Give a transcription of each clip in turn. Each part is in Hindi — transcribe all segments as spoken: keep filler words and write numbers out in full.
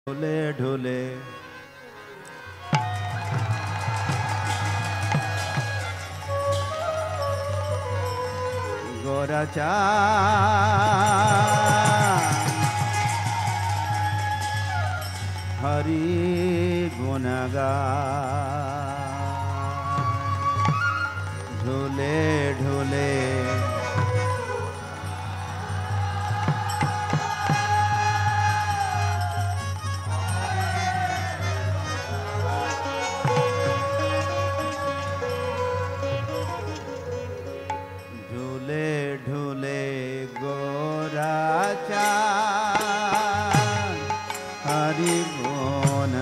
ढोले ढोले गोराचा हरि गुणगा ढोले ढोले हरि गुण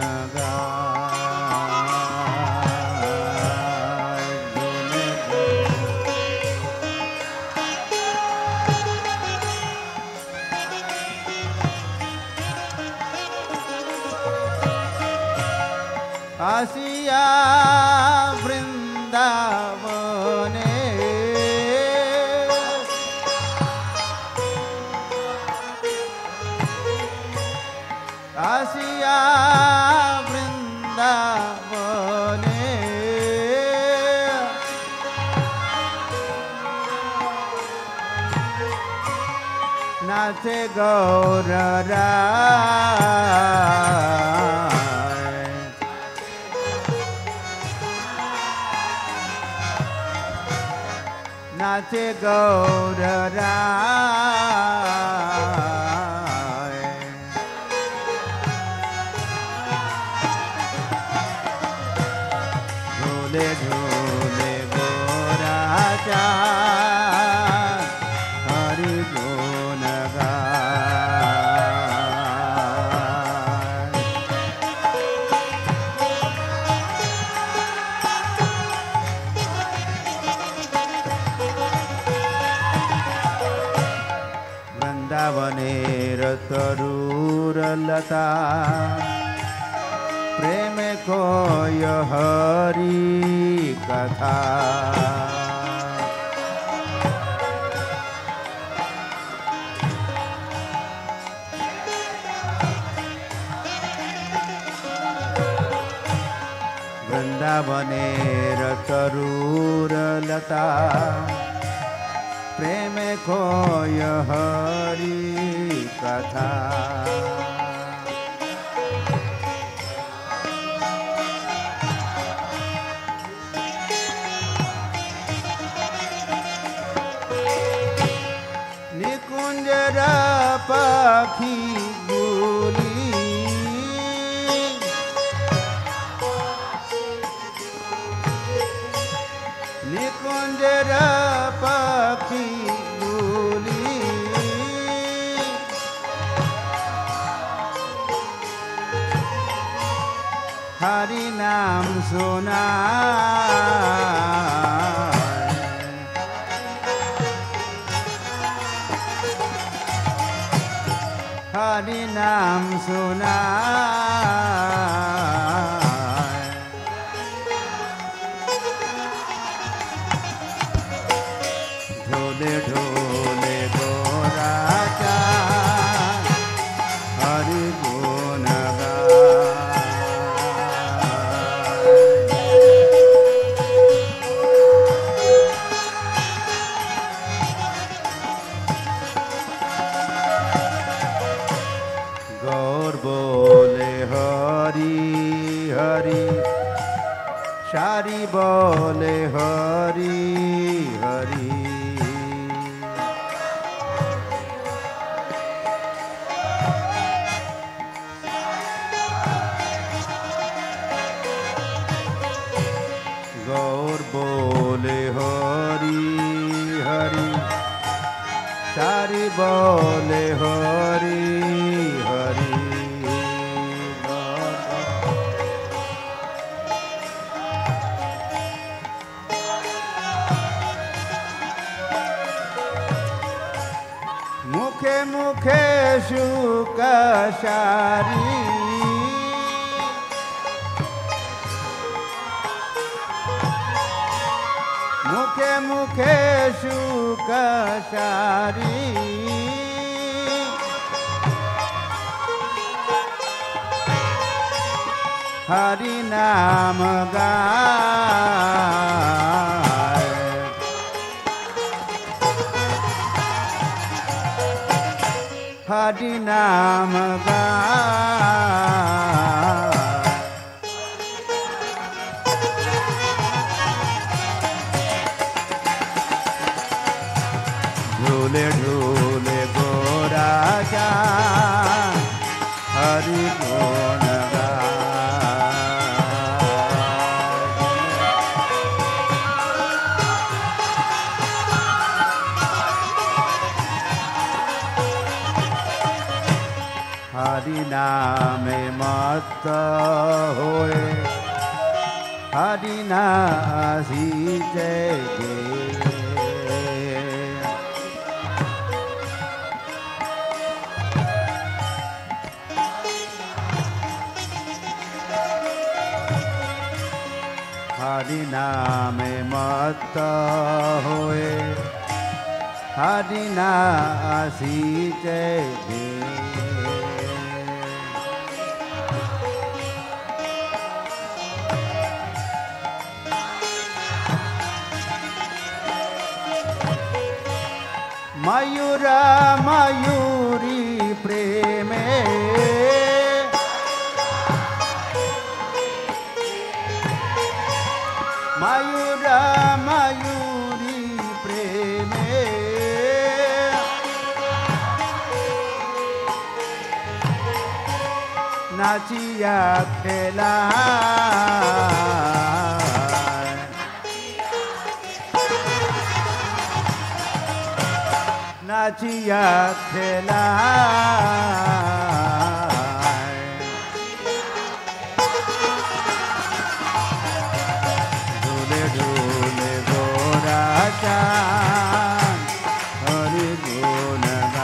आसिया वृंदावने आसिया वृंदावने नाचे गौर राय नाचे गौर राय ढोले ढोले गोराचा हरि गुण गाय वृंदावनेर तरुरलता प्रेम कोय हरि कथा वृंदावनेर तरुरलता प्रेम कोय हरि कथा निकुंजर पखी बोली निकुंजर पखी बोली हरि नाम सुना हरि नाम सुना ढोले ढोले गोराचा हरि गुण गौर बोले हरि हरि शारी बोले हरि हरि गौर बोले हरि हरि सारी बोले हरि हरि मुखे मुखे शुक शारी मुखे मुखे शुक शारी हरि नाम गाए, हरि नाम गाए। ढूले ढूले गोरा चाँद हरि गुण हरि नाम मत होए, हरि नासी जय गे। हरि नाम मत होए, हरि नासी जय गे। मयूरा मयूरी प्रेमे, मयूरा मयूरी प्रेमे, नाचिया खेला नाचिया खेला। ढूले ढूले गोरा चाँद हरि गुण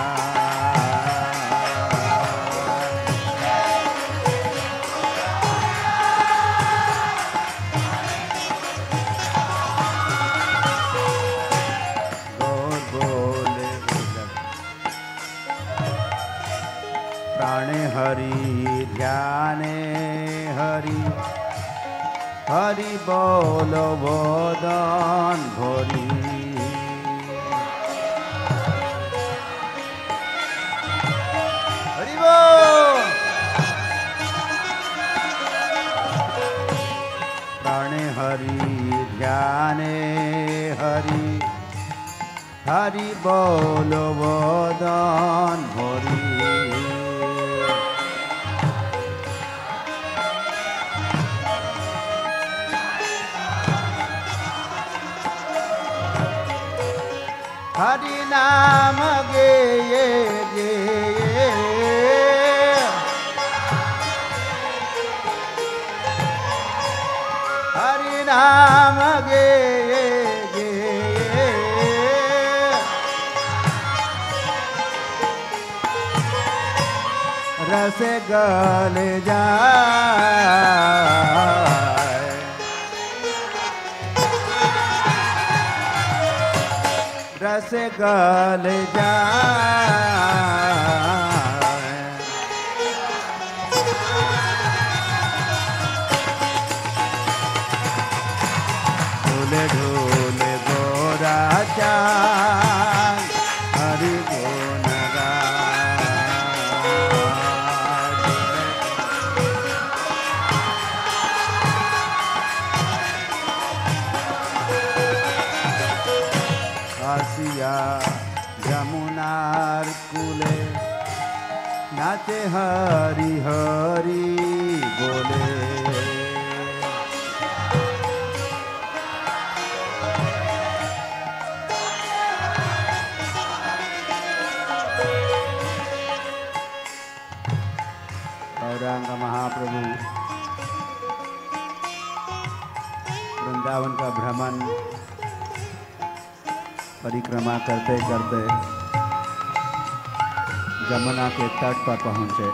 प्राणे हरि ध्याने हरि, हरि बोलो बोदन भोरी। हरि बोल। प्राणे हरि ध्याने हरि, हरि बोलो बोदन भोरी। हरि नाम गेये गेये, हरि नाम गेये गेये। रस गल जाए, रस गल जाए। ढूले ढूले गोरा चाँद हरि गुण आसिया यमुनार कूले, नाचे हरि हरि बोले। गौरांग महाप्रभु वृंदावन का भ्रमण परिक्रमा करते करते जमुना के तट पर पहुंचे।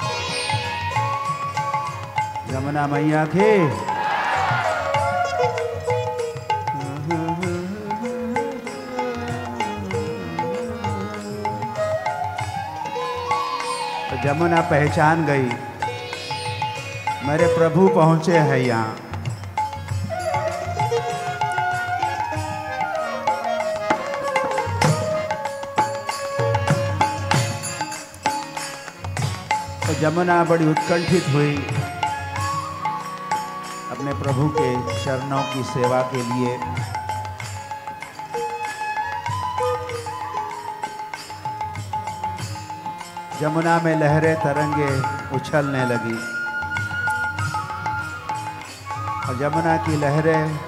जमुना मैया की तो जमुना पहचान गई मेरे प्रभु पहुंचे हैं यहाँ। तो जमुना बड़ी उत्कंठित हुई अपने प्रभु के चरणों की सेवा के लिए। जमुना में लहरें तरंगे उछलने लगी और जमुना की लहरें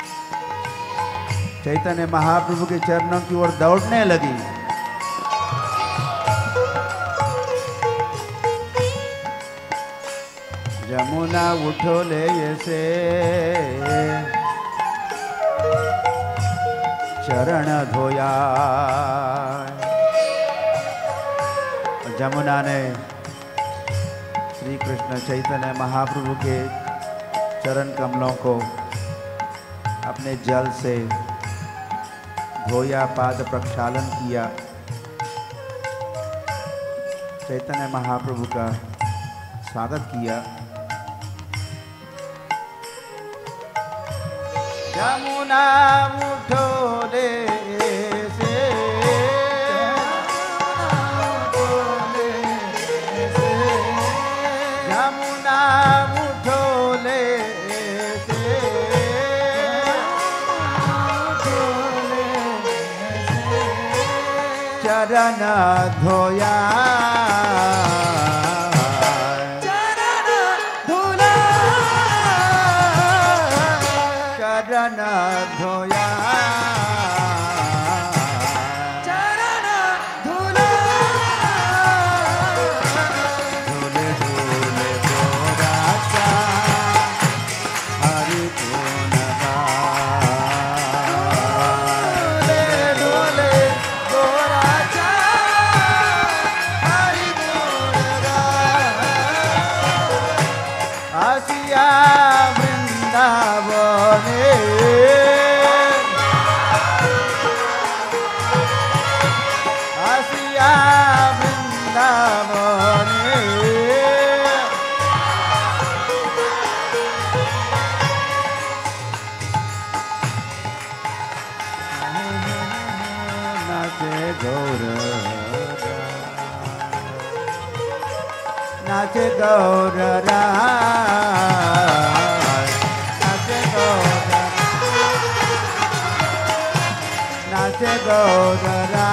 चैतन्य महाप्रभु के चरणों की ओर दौड़ने लगी। जमुना उठो ले ऐसे चरण धोया। जमुना ने श्री कृष्ण चैतन्य महाप्रभु के चरण कमलों को अपने जल से धोया, पाद प्रक्षालन किया। चैतन्य महाप्रभु का स्वागत किया। जमुना उठो ले से जमुना उठो ले से चरण धोया। चरण धोया चरण धुला धुले धुले गोरा चा हरि गुण धुले धुले गोरा चा हरि गुण आसिया वृंदावने आसिया वृंदावने नाचे गौर नाचे गौर नाचे गौरा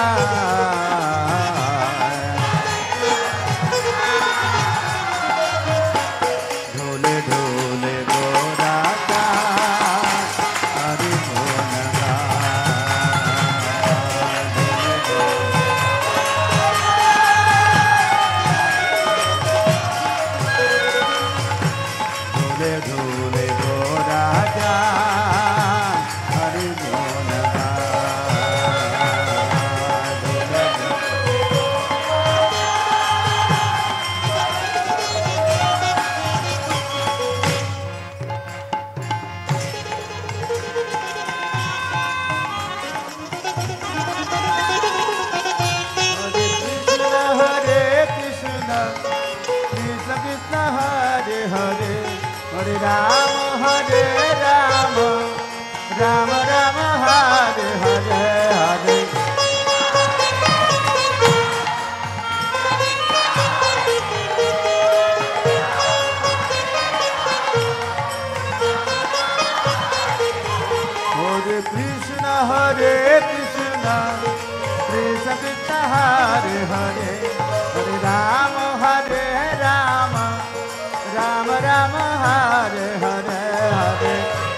ढोले ढोले गोरा का हरि गुण ढोले ढोले गोरा का हरि गुण हरे हरे राम हरे राम राम राम हरे हरे हरे हरे कृष्ण हरे कृष्ण कृष्ण कृष्ण हरे हरे हरे राम हरे राम राम राम हरे हरे हरे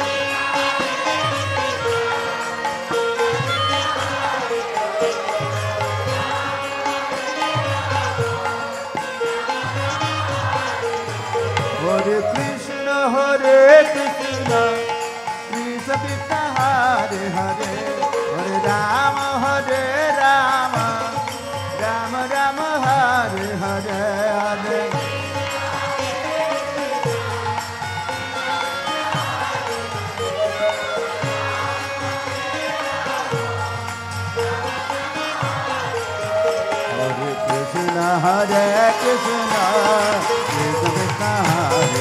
हरे कृष्ण हरे कृष्ण कृष्ण कृष्ण हरे हरे हरे राम हरे राम राम राम हरे हरे हरे हरे कृष्ण हरे कृष्ण कृष्ण कृष्ण हरे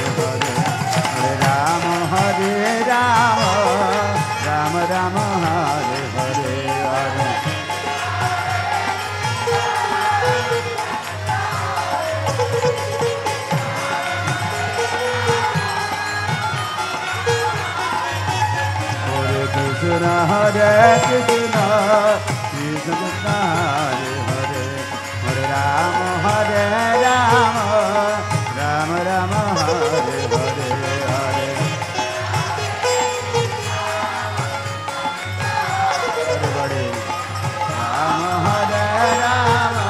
Krishna Hare Krishna Krishna Krishna Hare Hare Hare Rama Hare Rama Rama Rama Hare Hare Hare Everybody Rama Hare Rama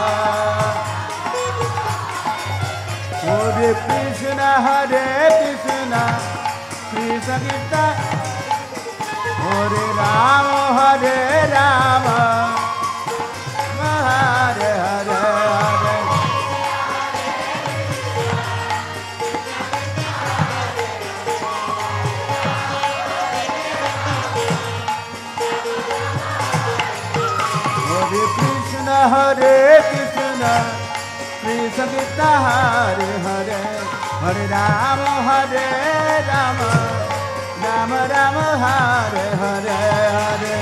Hare Krishna Hare Krishna Krishna Krishna Hare Rama Hare Rama Hare Hare Hare Hare Krishna Hare Krishna Krishna Krishna Hare Hare Hare Rama Hare Rama Rama Rama Hare Hare Hare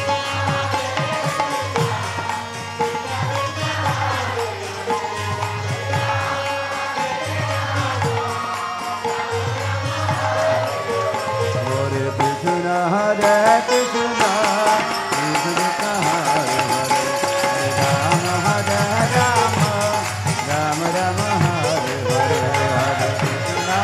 Hare Krishna Hare Krishna Krishna Krishna Hare Hare Hare Rama Hare Rama Rama Rama Hare Hare Hare Krishna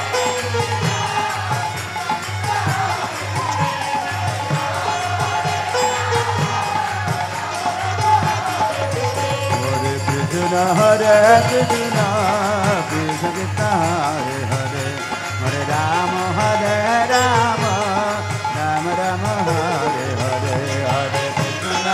Krishna Hare Krishna Krishna Krishna Hare Hare Hare Rama Hare Rama Rama Rama Hare Hare Hare Krishna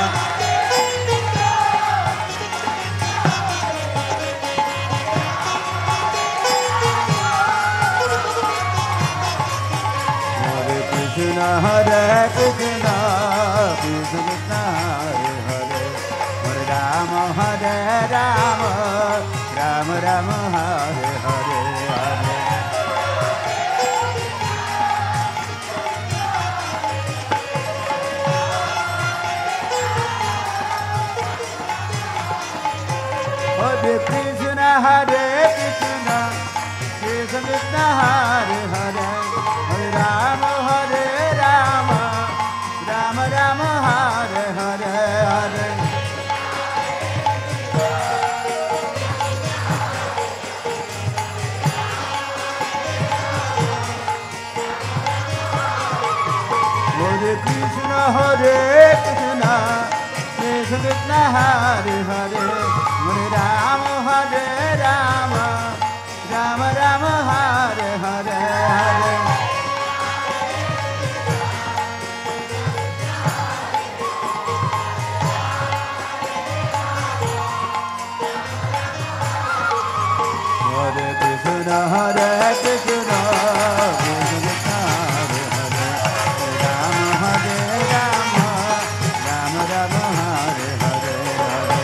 Hare Krishna Hare Krishna Krishna Krishna Hare Hare Hare Rama Hare Rama Rama Rama Hare Hare Hare Hare Krishna Hare Krishna Krishna Krishna Hare Hare Hare Rama Hare Rama Rama Rama Hare Hare Hare Hare Krishna Hare Krishna Krishna Krishna Hare Hare Hare Rama Hare Rama Rama Rama Hare Hare Hare Hare Krishna Hare Krishna Krishna Krishna Hare Hare Rama Hare Rama Rama Rama Hare Hare Hare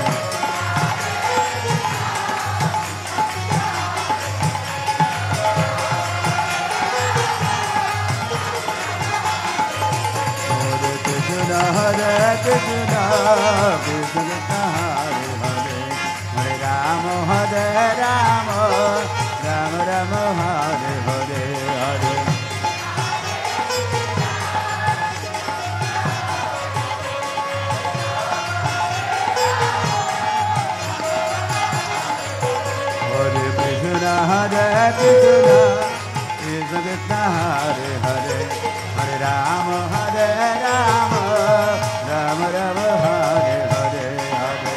Hare Krishna Hare Krishna Krishna Krishna Hare Hare Hare Rama Hare Rama Rama Rama Hare Hare Hare Hare Krishna Hare Krishna Krishna Krishna Hare Hare Hare Rama Hare Rama Rama Rama Hare Hare Hare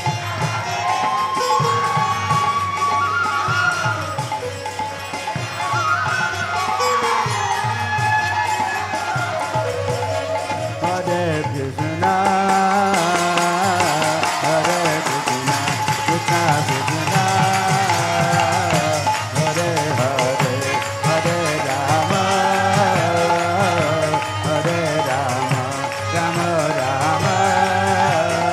Hare Krishna Hare Krishna Krishna Krishna Hare Hare Hare Rama Hare Rama Rama Rama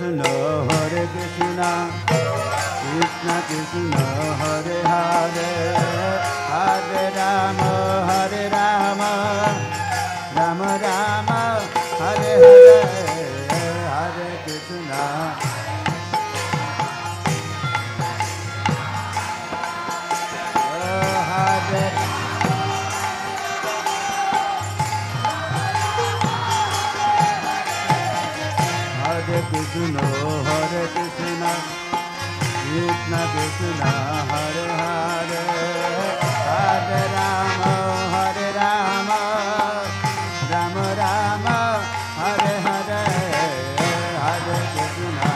Krishna Hare Krishna Krishna Krishna Hare Hare Hare Rama Hare Rama Rama Rama Hare Hare Hare Krishna Hare Hare Krishna Hare Krishna Krishna Krishna Hare Hare Hare Rama Hare Rama Rama Rama Hare Hare Hare Krishna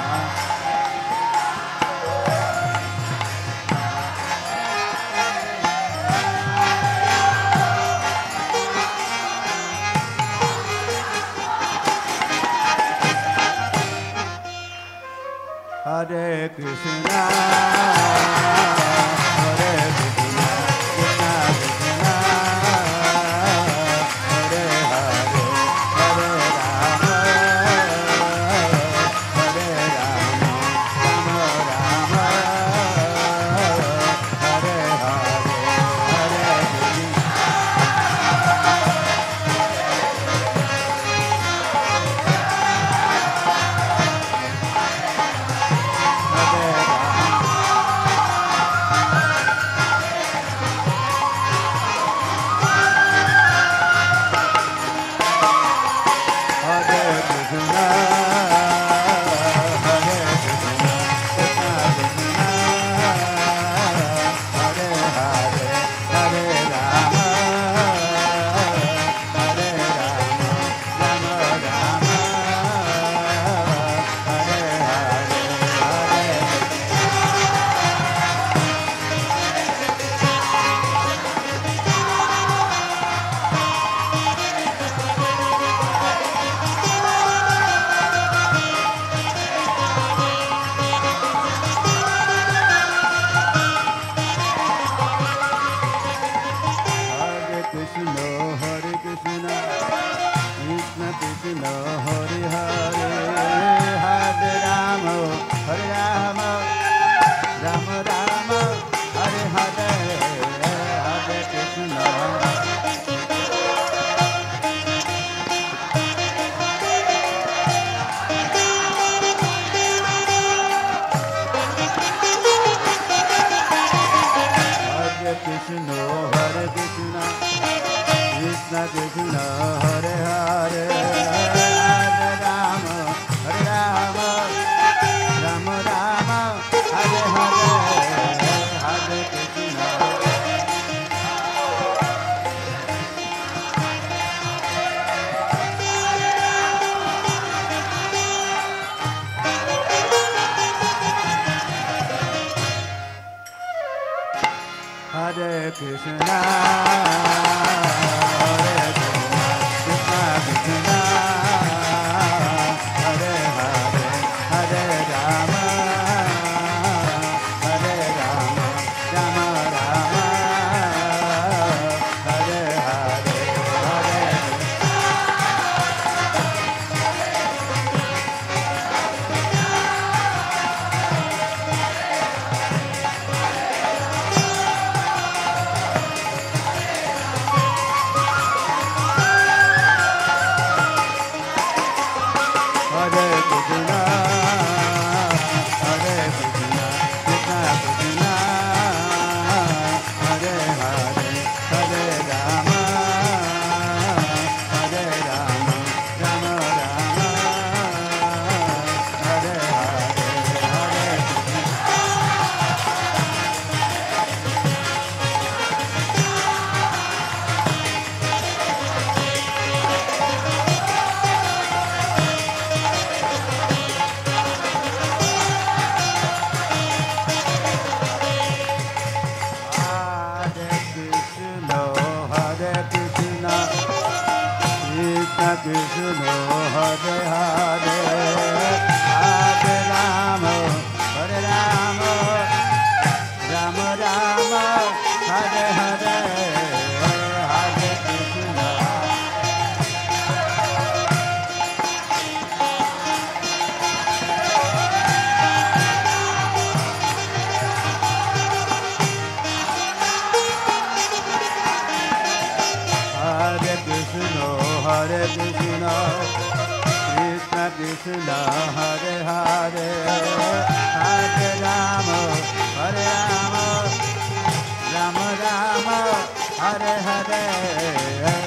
Hare Krishna, Hare Krishna, Krishna Krishna, Hare Hare, Hare Rama, Hare Rama, Rama Rama, Hare Hare, Hare Krishna. Hare Krishna, Hare Krishna, Krishna Krishna, Hare Hare, Hare Rama, Hare Rama, Rama Rama, Hare Hare, Hare Krishna Hare Hare Hare Ram हरे राम राम राम हरे हरे